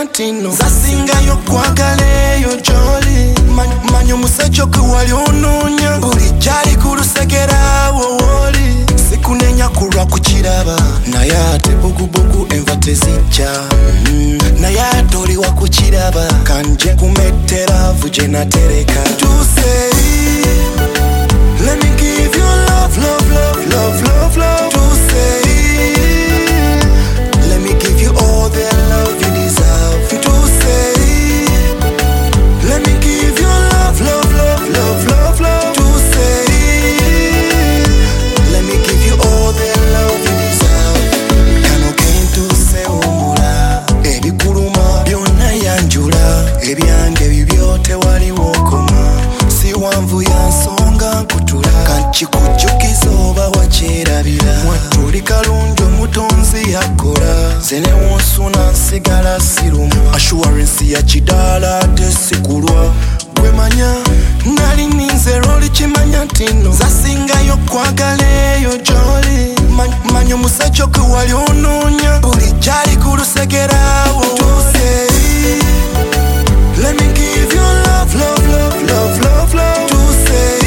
tino zasinga yo kwagale yo jolly manyo musacho kuwali ononya buli jali kulusegera woli sikunenya kulwa kuchiraba nayate bugubugu enva tezijja nayate oli wa kuchiraba kanje kumetera vuje natereka to say let me give you love love love love love love to say let me give you all the love you deserve to say let me give you love love love love love love to say let me give you all the love you deserve kano kento se omula ebikuluma byonna yanjula ebyange bibyote wali wokoma si wanvu yansonga kutula kanchikujukiza oba wakyerabira mwatuli kalungi omutonzi yakola zene wonsuna nsigala sirumu assurance ya kidala tesikulwa gwemanya nali ninze roli kimanya tino zasingayo kwagaleyo joli manyo musacho kuwali ononya buli jali kulusegerawo tuse let me give you love love love love love love to say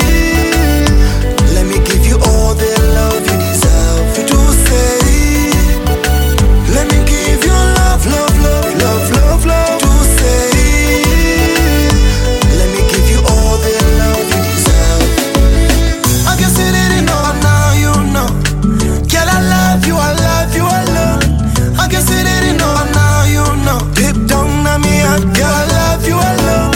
let me give you all the love you deserve to say let me give you love love love love love love to say let me give you all the love you deserve I guess you didn't know but now you know girl I love you I love you I love I guess you didn't know but now you know deep down on me girl I love you I love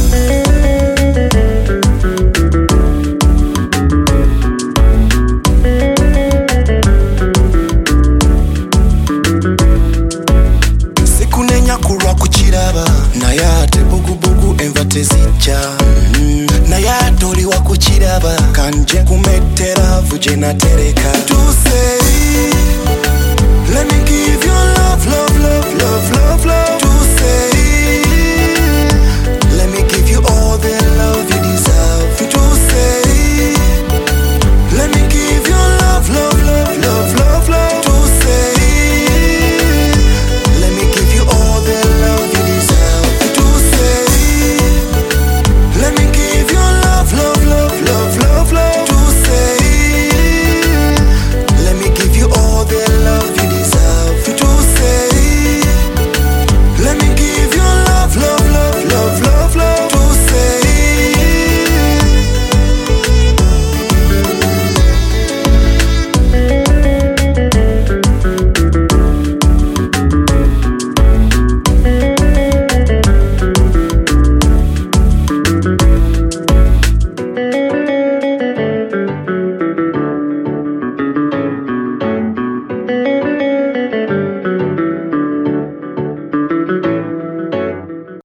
sikunenya kulwa kuchiraba nayate bugubugu enva tezijja nayate oli wa kuchiraba kanje kumetera vuje natereka to say let me give you love love love love love love